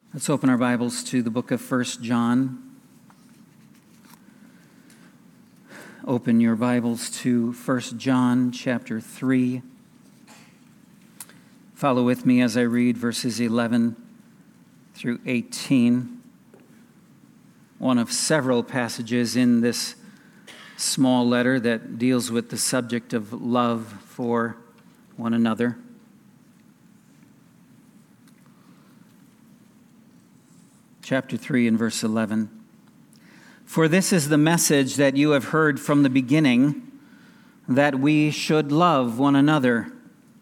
Let's open our Bibles to the book of 1 John. Open your Bibles to 1 John chapter 3. Follow with me as I read verses 11 through 18. One of several passages in this small letter that deals with the subject of love for one another. Chapter 3 and verse 11. For this is the message that you have heard from the beginning, that we should love one another.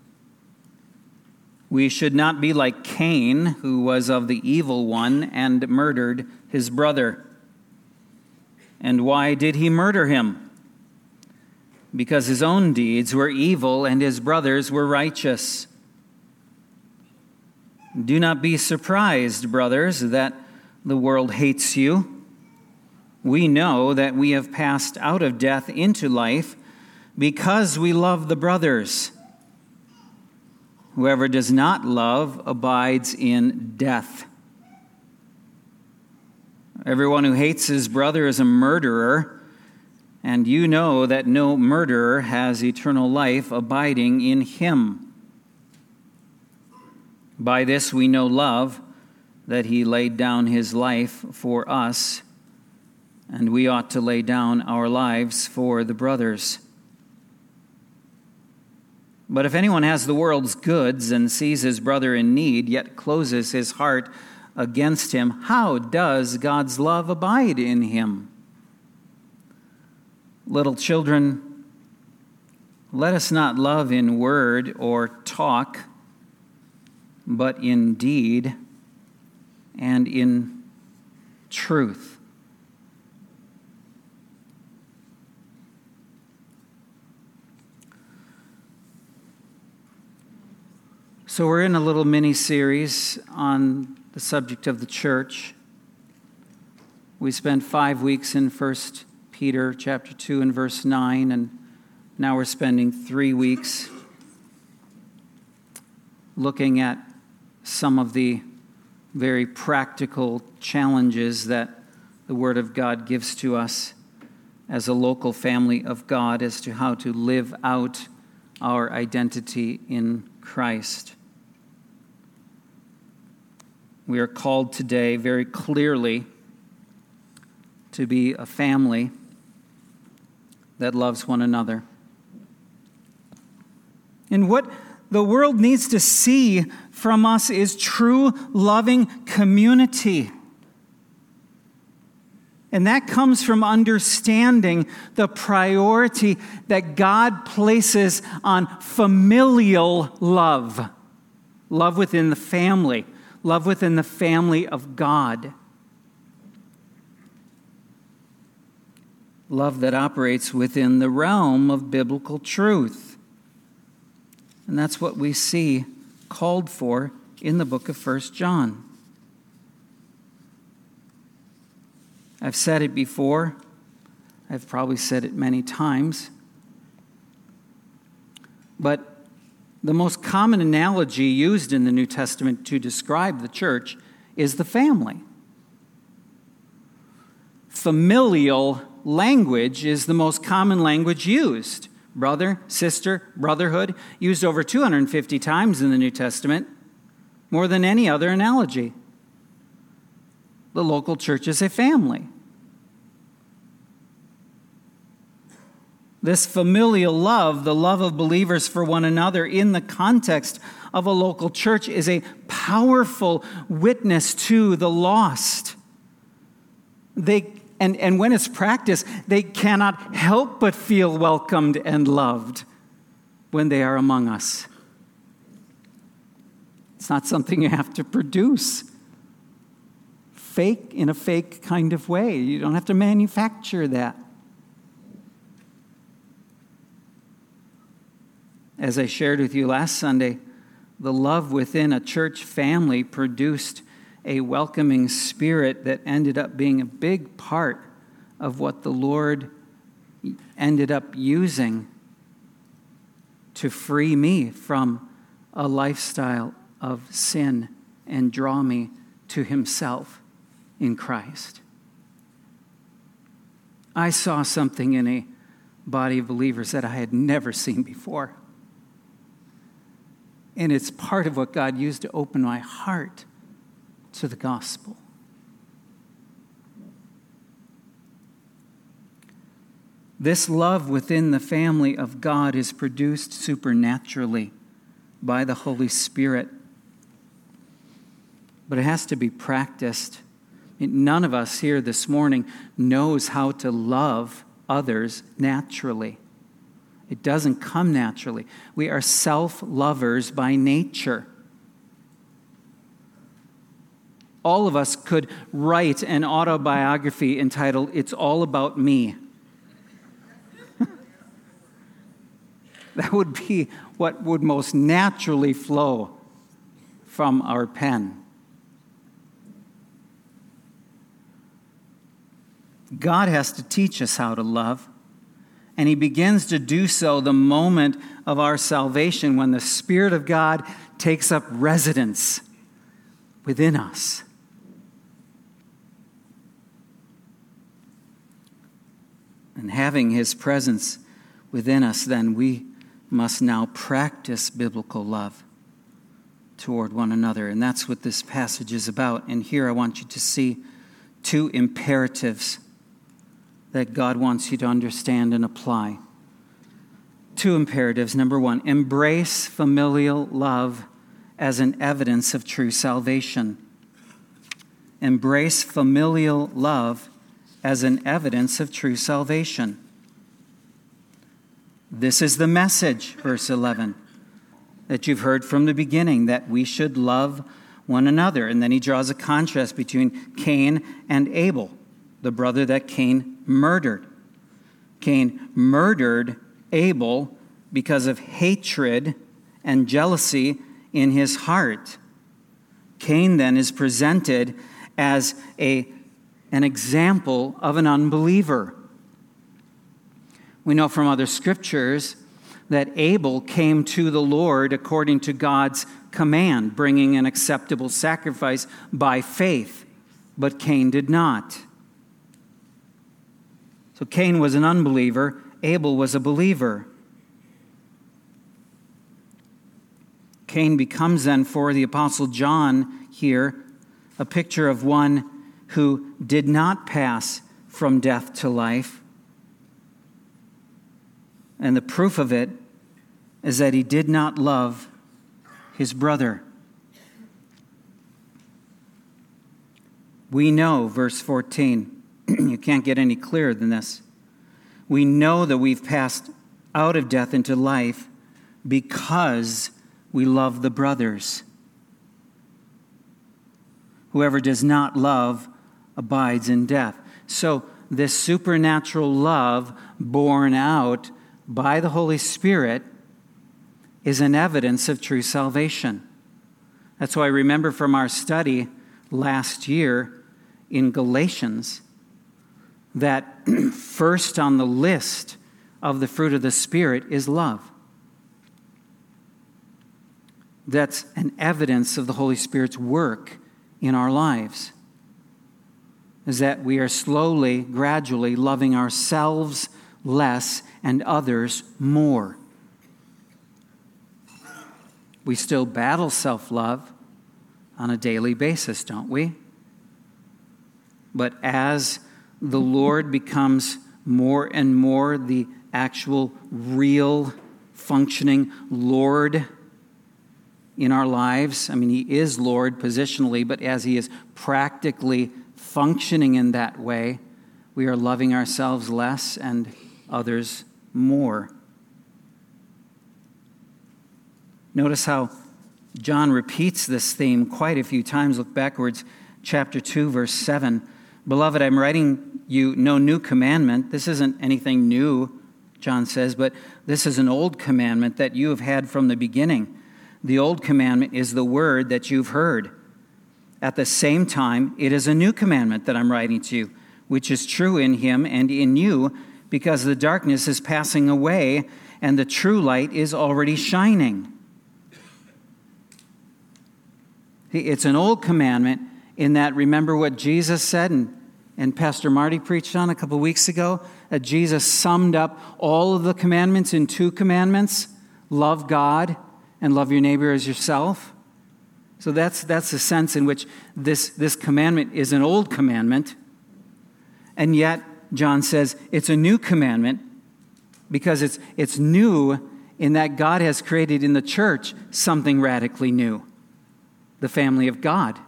We should not be like Cain, who was of the evil one and murdered his brother. And why did he murder him? Because his own deeds were evil and his brothers were righteous. Do not be surprised, brothers, that the world hates you. We know that we have passed out of death into life because we love the brothers. Whoever does not love abides in death. Everyone who hates his brother is a murderer, and you know that no murderer has eternal life abiding in him. By this we know love, that he laid down his life for us, and we ought to lay down our lives for the brothers. But if anyone has the world's goods and sees his brother in need, yet closes his heart against him, how does God's love abide in him? Little children, let us not love in word or talk, but in deed and in truth. So we're in a little mini-series on the subject of the church. We spent 5 weeks in 1 Peter chapter 2 and verse 9, and now we're spending 3 weeks looking at some of the very practical challenges that the Word of God gives to us as a local family of God as to how to live out our identity in Christ. We are called today very clearly to be a family that loves one another. And what the world needs to see from us is true loving community. And that comes from understanding the priority that God places on familial love. Love within the family. Love within the family of God. Love that operates within the realm of biblical truth. And that's what we see called for in the book of 1 John. I've said it before. I've probably said it many times. But the most common analogy used in the New Testament to describe the church is the family. Familial language is the most common language used. Brother, sister, brotherhood, used over 250 times in the New Testament, more than any other analogy. The local church is a family. This familial love, the love of believers for one another in the context of a local church, is a powerful witness to the lost. And when it's practiced, they cannot help but feel welcomed and loved when they are among us. It's not something you have to produce in a fake kind of way. You don't have to manufacture that. As I shared with you last Sunday, the love within a church family produced a welcoming spirit that ended up being a big part of what the Lord ended up using to free me from a lifestyle of sin and draw me to himself in Christ. I saw something in a body of believers that I had never seen before. And it's part of what God used to open my heart to the gospel. This love within the family of God is produced supernaturally by the Holy Spirit. But it has to be practiced. None of us here this morning knows how to love others naturally. It doesn't come naturally. We are self-lovers by nature. All of us could write an autobiography entitled, "It's All About Me." That would be what would most naturally flow from our pen. God has to teach us how to love, and he begins to do so the moment of our salvation when the Spirit of God takes up residence within us. And having his presence within us, then we must now practice biblical love toward one another. And that's what this passage is about. And here I want you to see two imperatives that God wants you to understand and apply. Two imperatives. Number one, embrace familial love as an evidence of true salvation. Embrace familial love as an evidence of true salvation. This is the message, verse 11, that you've heard from the beginning, that we should love one another. And then he draws a contrast between Cain and Abel, the brother that Cain murdered. Cain murdered Abel because of hatred and jealousy in his heart. Cain then is presented as an example of an unbeliever. We know from other scriptures that Abel came to the Lord according to God's command, bringing an acceptable sacrifice by faith, but Cain did not. So Cain was an unbeliever, Abel was a believer. Cain becomes then, for the Apostle John here, a picture of one who did not pass from death to life. And the proof of it is that he did not love his brother. We know, verse 14, you can't get any clearer than this. We know that we've passed out of death into life because we love the brothers. Whoever does not love abides in death. So this supernatural love born out by the Holy Spirit is an evidence of true salvation. That's why I remember from our study last year in Galatians that first on the list of the fruit of the Spirit is love. That's an evidence of the Holy Spirit's work in our lives, is that we are slowly, gradually loving ourselves less and others more. We still battle self-love on a daily basis, don't we? But as the Lord becomes more and more the actual, real, functioning Lord in our lives, I mean, he is Lord positionally, but as he is practically functioning in that way, we are loving ourselves less and others more. Notice how John repeats this theme quite a few times. Look backwards, chapter 2, verse 7. Beloved, I'm writing you no new commandment. This isn't anything new, John says, but this is an old commandment that you have had from the beginning. The old commandment is the word that you've heard. At the same time, it is a new commandment that I'm writing to you, which is true in him and in you, because the darkness is passing away and the true light is already shining. It's an old commandment. in that, remember what Jesus said, and Pastor Marty preached on a couple weeks ago, that Jesus summed up all of the commandments in 2 commandments: love God and love your neighbor as yourself. So that's the sense in which this commandment is an old commandment, and yet John says it's a new commandment because it's new in that God has created in the church something radically new: the family of God.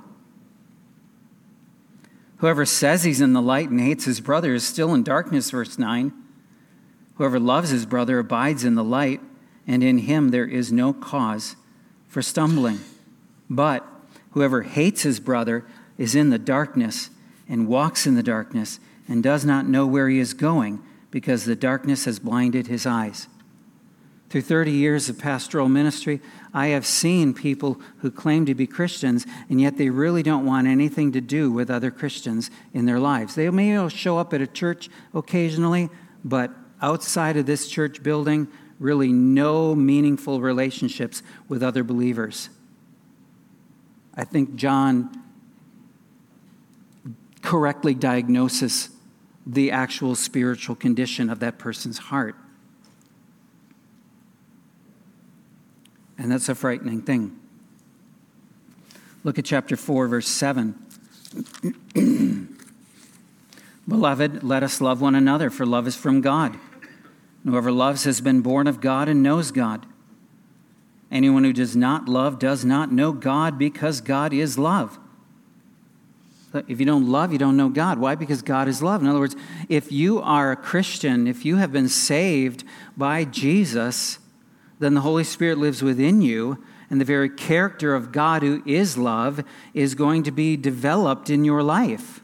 Whoever says he's in the light and hates his brother is still in darkness, verse 9. Whoever loves his brother abides in the light, and in him there is no cause for stumbling. But whoever hates his brother is in the darkness and walks in the darkness and does not know where he is going, because the darkness has blinded his eyes. Through 30 years of pastoral ministry, I have seen people who claim to be Christians, and yet they really don't want anything to do with other Christians in their lives. They may show up at a church occasionally, but outside of this church building, really no meaningful relationships with other believers. I think John correctly diagnoses the actual spiritual condition of that person's heart. And that's a frightening thing. Look at chapter 4, verse 7. Beloved, let us love one another, for love is from God. Whoever loves has been born of God and knows God. Anyone who does not love does not know God, because God is love. If you don't love, you don't know God. Why? Because God is love. In other words, if you are a Christian, if you have been saved by Jesus, then the Holy Spirit lives within you, and the very character of God, who is love, is going to be developed in your life.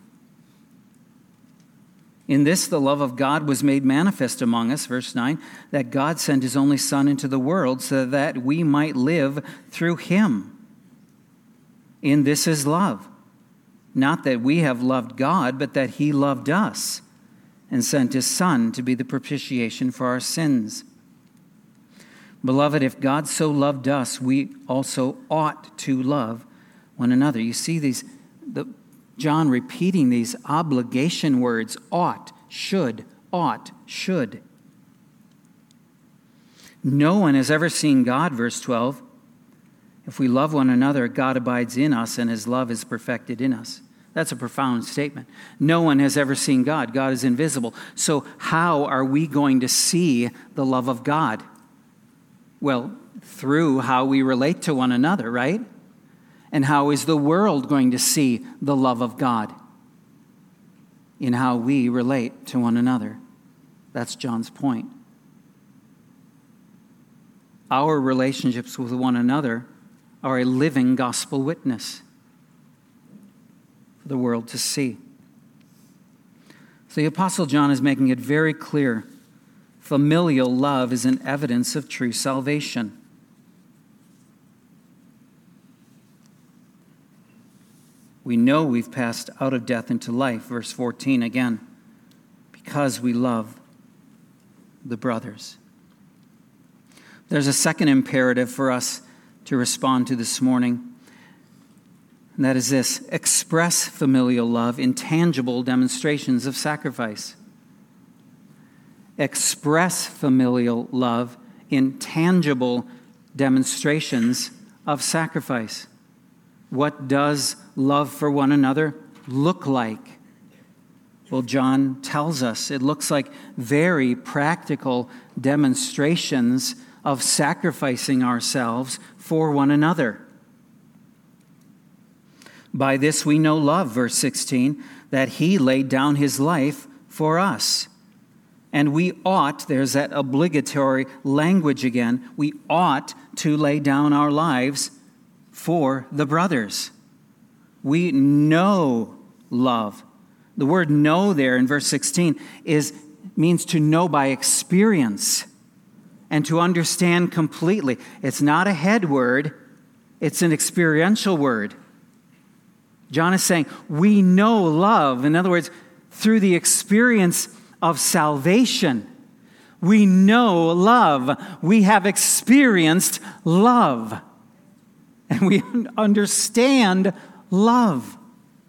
In this, the love of God was made manifest among us, verse 9, that God sent his only Son into the world so that we might live through him. In this is love, not that we have loved God, but that he loved us and sent his Son to be the propitiation for our sins. Beloved, if God so loved us, we also ought to love one another. You see John repeating these obligation words: ought, should, ought, should. No one has ever seen God, verse 12. If we love one another, God abides in us, and his love is perfected in us. That's a profound statement. No one has ever seen God. God is invisible. So how are we going to see the love of God? Well, through how we relate to one another, right? And how is the world going to see the love of God? In how we relate to one another. That's John's point. Our relationships with one another are a living gospel witness for the world to see. So the Apostle John is making it very clear: familial love is an evidence of true salvation. We know we've passed out of death into life, verse 14 again, because we love the brothers. There's a second imperative for us to respond to this morning, and that is this: express familial love in tangible demonstrations of sacrifice. Express familial love in tangible demonstrations of sacrifice. What does love for one another look like? Well, John tells us it looks like very practical demonstrations of sacrificing ourselves for one another. By this we know love, verse 16, that he laid down his life for us. And we ought, there's that obligatory language again, we ought to lay down our lives for the brothers. We know love. The word know there in verse 16 means to know by experience and to understand completely. It's not a head word, it's an experiential word. John is saying we know love. In other words, through the experience of salvation, we know love. We have experienced love. And we understand love.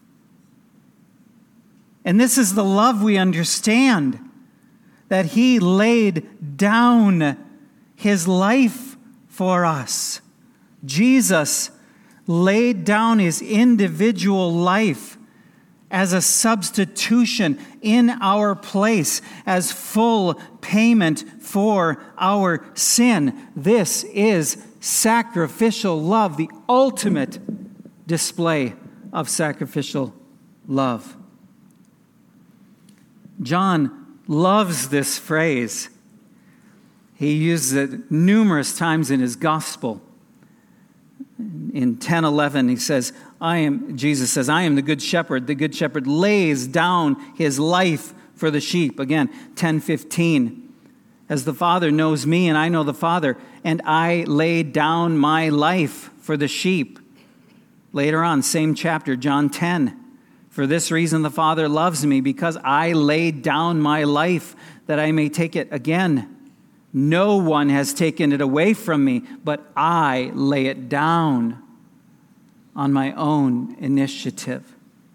And this is the love we understand, that he laid down his life for us. Jesus laid down his individual life as a substitution in our place, as full payment for our sin. This is sacrificial love, the ultimate display of sacrificial love. John loves this phrase. He uses it numerous times in his gospel. In 10:11, he says, Jesus says, I am the good shepherd. The good shepherd lays down his life for the sheep. Again, 10:15, as the Father knows me and I know the Father, and I lay down my life for the sheep. Later on, same chapter, John 10, for this reason the Father loves me, because I laid down my life that I may take it again. No one has taken it away from me, but I lay it down on my own initiative.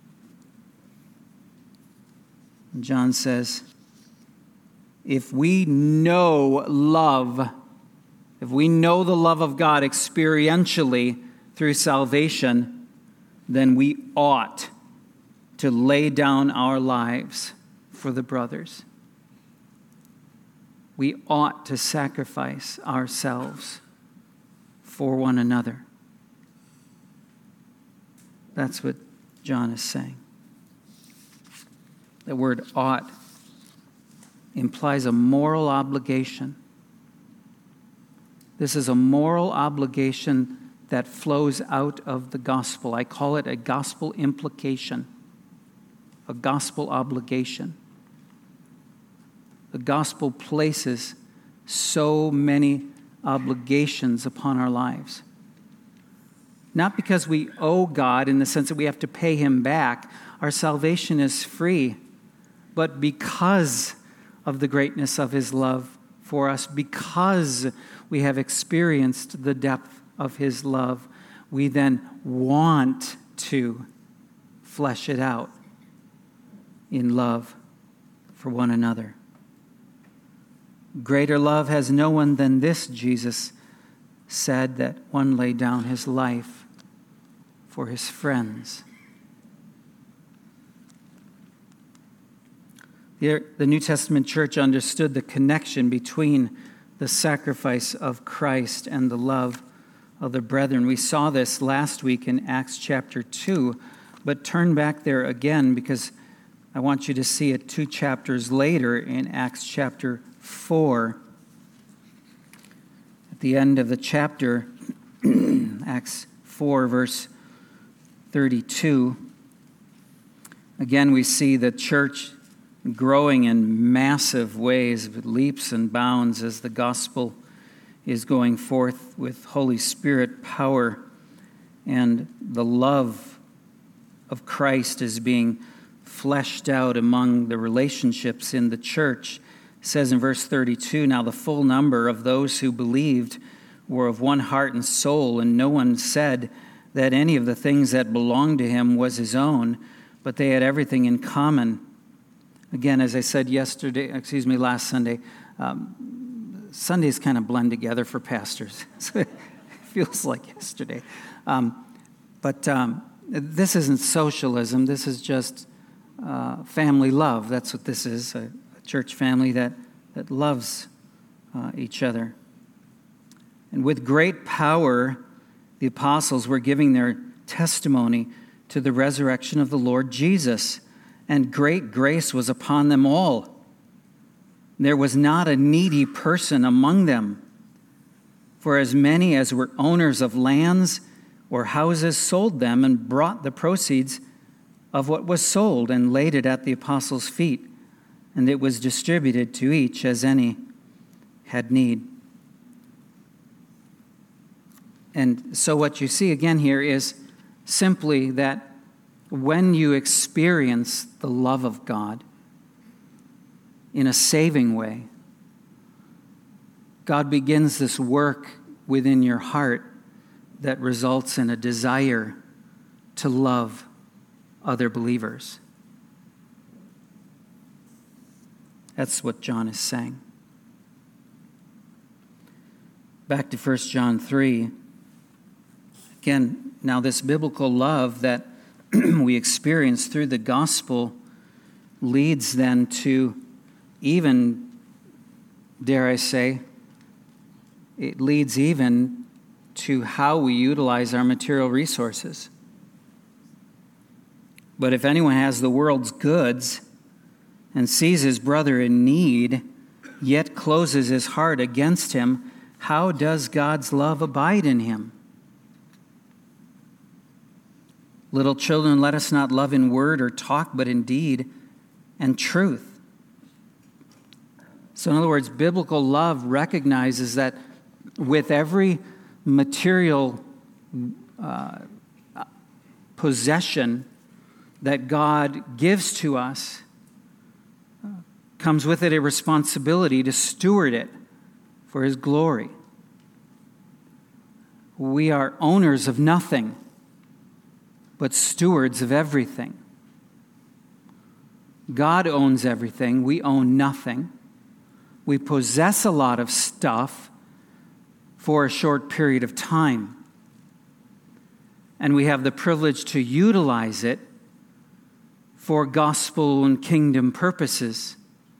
And John says, if we know love, if we know the love of God experientially through salvation, then we ought to lay down our lives for the brothers. We ought to sacrifice ourselves for one another. That's what John is saying. The word ought implies a moral obligation. This is a moral obligation that flows out of the gospel. I call it a gospel implication, a gospel obligation. The gospel places so many obligations upon our lives. Not because we owe God in the sense that we have to pay him back. Our salvation is free. But because of the greatness of his love for us, because we have experienced the depth of his love, we then want to flesh it out in love for one another. Greater love has no one than this, Jesus said, that one laid down his life for his friends. The New Testament church understood the connection between the sacrifice of Christ and the love of the brethren. We saw this last week in Acts chapter 2, but turn back there again because I want you to see it 2 chapters later in Acts chapter 4. At the end of the chapter, Acts 4, verse 32, again we see the church growing in massive ways, with leaps and bounds, as the gospel is going forth with Holy Spirit power, and the love of Christ is being fleshed out among the relationships in the church. It says in verse 32, now the full number of those who believed were of one heart and soul, and no one said that any of the things that belonged to him was his own, but they had everything in common. Again, as I said last Sunday, Sundays kind of blend together for pastors. So it feels like yesterday. But this isn't socialism. This is just family love. That's what this is, a church family that loves each other. And with great power, the apostles were giving their testimony to the resurrection of the Lord Jesus, and great grace was upon them all. There was not a needy person among them, for as many as were owners of lands or houses sold them and brought the proceeds of what was sold and laid it at the apostles' feet, and it was distributed to each as any had need. And so what you see again here is simply that when you experience the love of God in a saving way, God begins this work within your heart that results in a desire to love other believers. That's what John is saying. Back to 1 John 3. Again, now this biblical love that we experience through the gospel leads then to even, dare I say, it leads even to how we utilize our material resources. But if anyone has the world's goods and sees his brother in need, yet closes his heart against him, how does God's love abide in him? Little children, let us not love in word or talk, but in deed and truth. So in other words, biblical love recognizes that with every material possession that God gives to us, comes with it a responsibility to steward it for His glory. We are owners of nothing, but stewards of everything. God owns everything. We own nothing. We possess a lot of stuff for a short period of time. And we have the privilege to utilize it for gospel and kingdom purposes.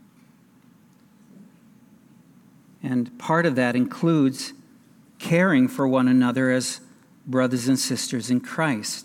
And part of that includes caring for one another as brothers and sisters in Christ.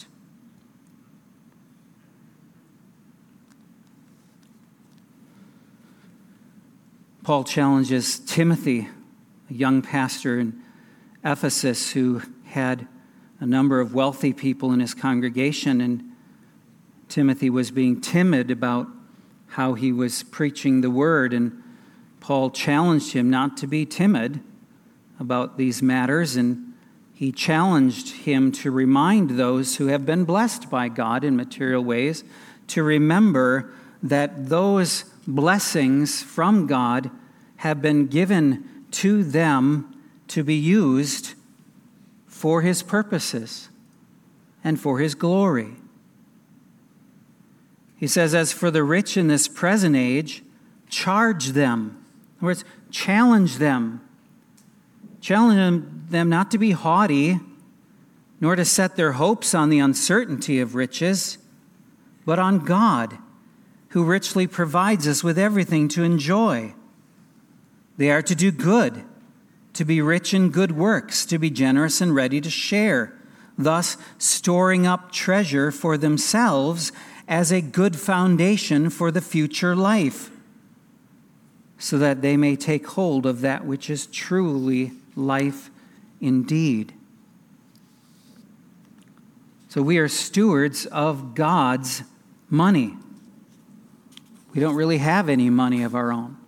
Paul challenges Timothy, a young pastor in Ephesus who had a number of wealthy people in his congregation, and Timothy was being timid about how he was preaching the word, and Paul challenged him not to be timid about these matters, and he challenged him to remind those who have been blessed by God in material ways to remember that those blessings from God have been given to them to be used for His purposes and for His glory. He says, as for the rich in this present age, charge them. In other words, challenge them. Challenge them not to be haughty, nor to set their hopes on the uncertainty of riches, but on God, who richly provides us with everything to enjoy. They are to do good, to be rich in good works, to be generous and ready to share, thus storing up treasure for themselves as a good foundation for the future life, so that they may take hold of that which is truly life indeed. So we are stewards of God's money. We don't really have any money of our own.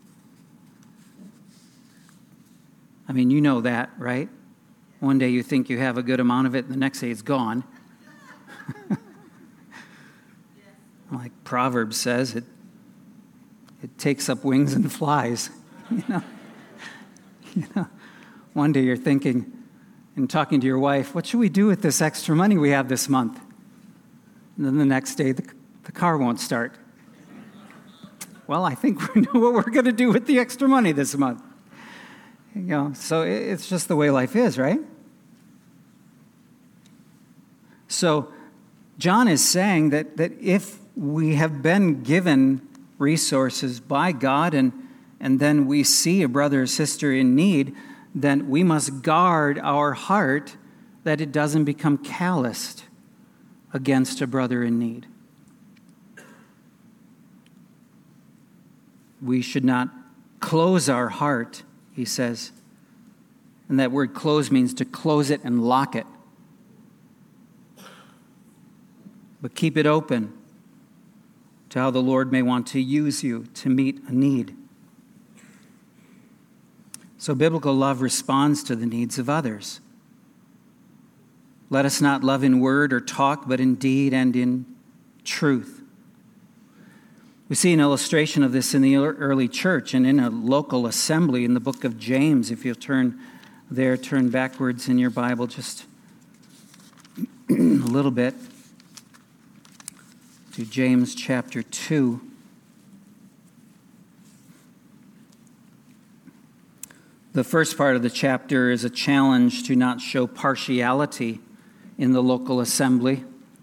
I mean, you know that, right? One day you think you have a good amount of it, and the next day it's gone. Like Proverbs says, it takes up wings and flies. You know, one day you're thinking and talking to your wife, what should we do with this extra money we have this month? And then the next day the car won't start. Well, I think we know what we're going to do with the extra money this month. You know, so it's just the way life is, right? So John is saying that if we have been given resources by God and then we see a brother or sister in need, then we must guard our heart that it doesn't become calloused against a brother in need. We should not close our heart, he says. And that word close means to close it and lock it. But keep it open to how the Lord may want to use you to meet a need. So biblical love responds to the needs of others. Let us not love in word or talk, but in deed and in truth. We see an illustration of this in the early church and in a local assembly in the book of James. If you'll turn there, turn backwards in your Bible just a little bit to James chapter 2. The first part of the chapter is a challenge to not show partiality in the local assembly.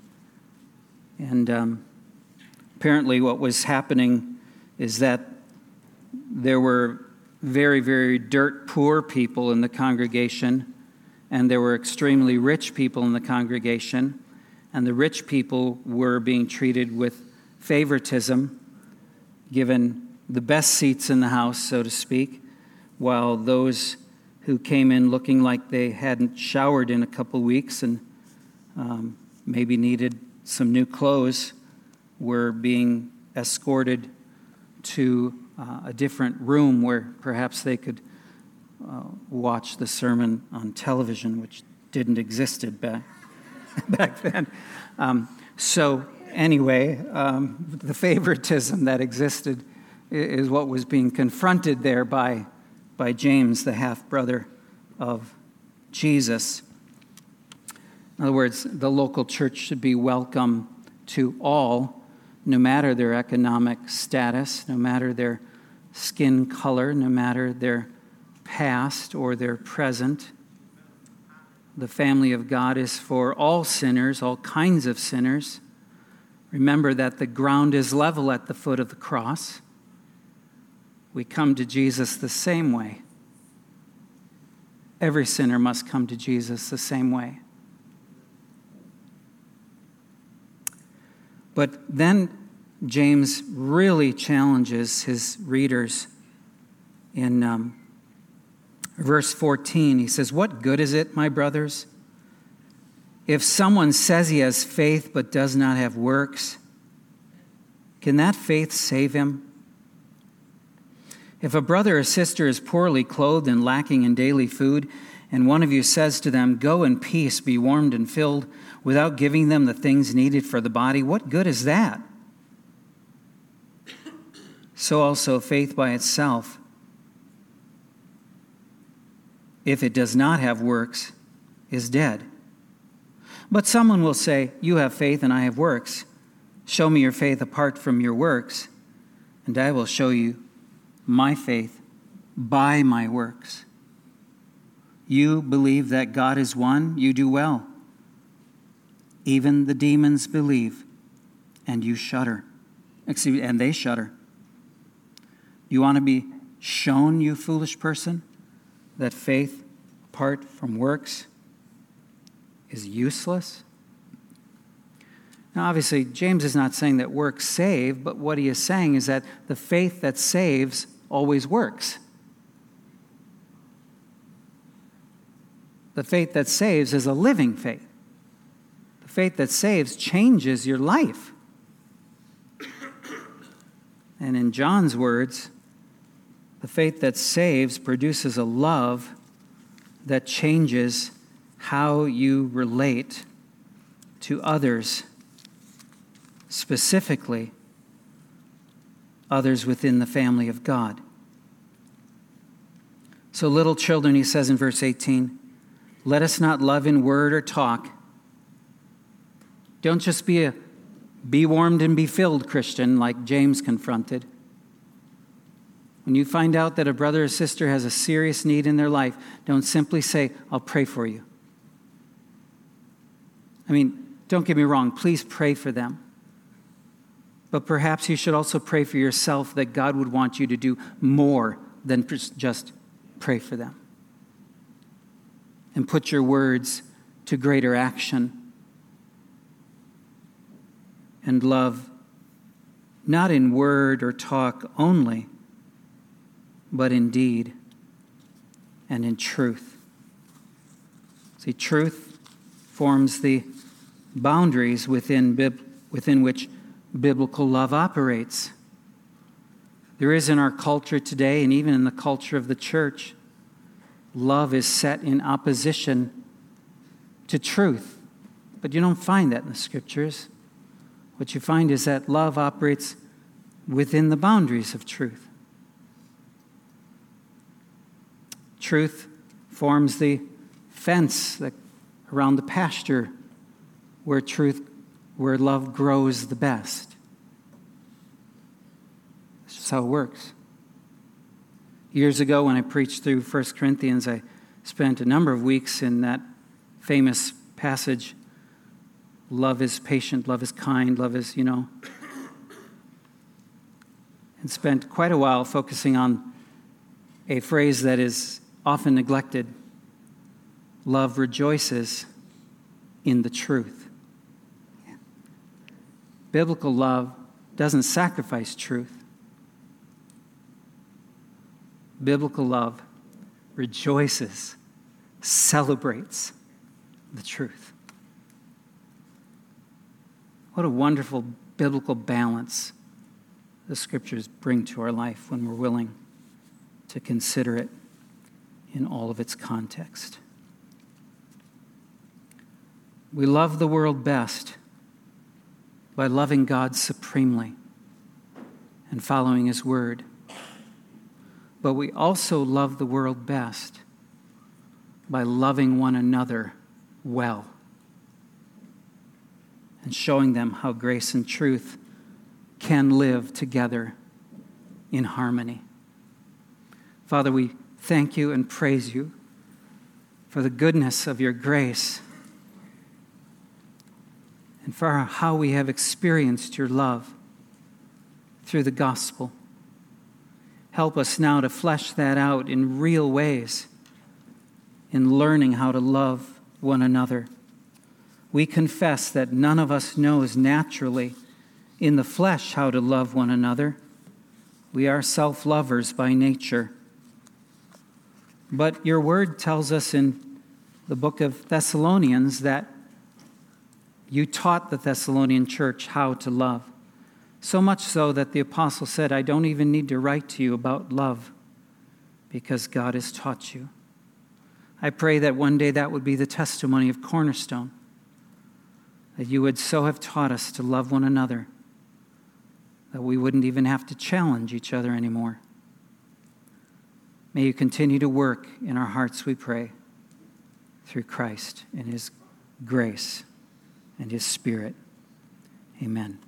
And apparently what was happening is that there were very, very dirt poor people in the congregation, and there were extremely rich people in the congregation, and the rich people were being treated with favoritism, given the best seats in the house, so to speak, while those who came in looking like they hadn't showered in a couple weeks and maybe needed some new clothes were being escorted to a different room where perhaps they could watch the sermon on television, which didn't existed back then. So anyway, the favoritism that existed is what was being confronted there by James, the half-brother of Jesus. In other words, the local church should be welcome to all, no matter their economic status, no matter their skin color, no matter their past or their present. The family of God is for all sinners, all kinds of sinners. Remember that the ground is level at the foot of the cross. We come to Jesus the same way. Every sinner must come to Jesus the same way. But then James really challenges his readers in verse 14. He says, "What good is it, my brothers, if someone says he has faith but does not have works? Can that faith save him? If a brother or sister is poorly clothed and lacking in daily food, and one of you says to them, 'Go in peace, be warmed and filled,' without giving them the things needed for the body, what good is that? So also faith by itself, if it does not have works, is dead. But someone will say, 'You have faith and I have works. Show me your faith apart from your works, and I will show you my faith by my works.' You believe that God is one, you do well. Even the demons believe, and you shudder. And they shudder. You want to be shown, you foolish person, that faith apart from works is useless? Now, obviously, James is not saying that works save, but what he is saying is that the faith that saves always works. The faith that saves is a living faith. The faith that saves changes your life. And in John's words, the faith that saves produces a love that changes how you relate to others, specifically others within the family of God. So little children, he says in verse 18, let us not love in word or talk. Don't just be a be warmed and be filled Christian like James confronted. When you find out that a brother or sister has a serious need in their life, don't simply say, I'll pray for you. I mean, don't get me wrong, please pray for them. But perhaps you should also pray for yourself that God would want you to do more than just pray for them. And put your words to greater action. And love, not in word or talk only, but in deed and in truth. See, truth forms the boundaries within which biblical love operates. There is in our culture today, and even in the culture of the church, love is set in opposition to truth. But you don't find that in the Scriptures. What you find is that love operates within the boundaries of truth. Truth forms the fence around the pasture where love grows the best. That's just how it works. Years ago, when I preached through 1 Corinthians, I spent a number of weeks in that famous passage, love is patient, love is kind, love is, and spent quite a while focusing on a phrase that is often neglected. Love rejoices in the truth. Biblical love doesn't sacrifice truth. Biblical love rejoices, celebrates the truth. What a wonderful biblical balance the Scriptures bring to our life when we're willing to consider it in all of its context. We love the world best by loving God supremely and following His word. But we also love the world best by loving one another well and showing them how grace and truth can live together in harmony. Father, we thank you and praise you for the goodness of your grace and for how we have experienced your love through the gospel. Help us now to flesh that out in real ways in learning how to love one another. We confess that none of us knows naturally in the flesh how to love one another. We are self-lovers by nature. But your word tells us in the book of Thessalonians that you taught the Thessalonian church how to love. So much so that the apostle said, I don't even need to write to you about love because God has taught you. I pray that one day that would be the testimony of Cornerstone, that you would so have taught us to love one another that we wouldn't even have to challenge each other anymore. May you continue to work in our hearts, we pray, through Christ and His grace and His Spirit. Amen.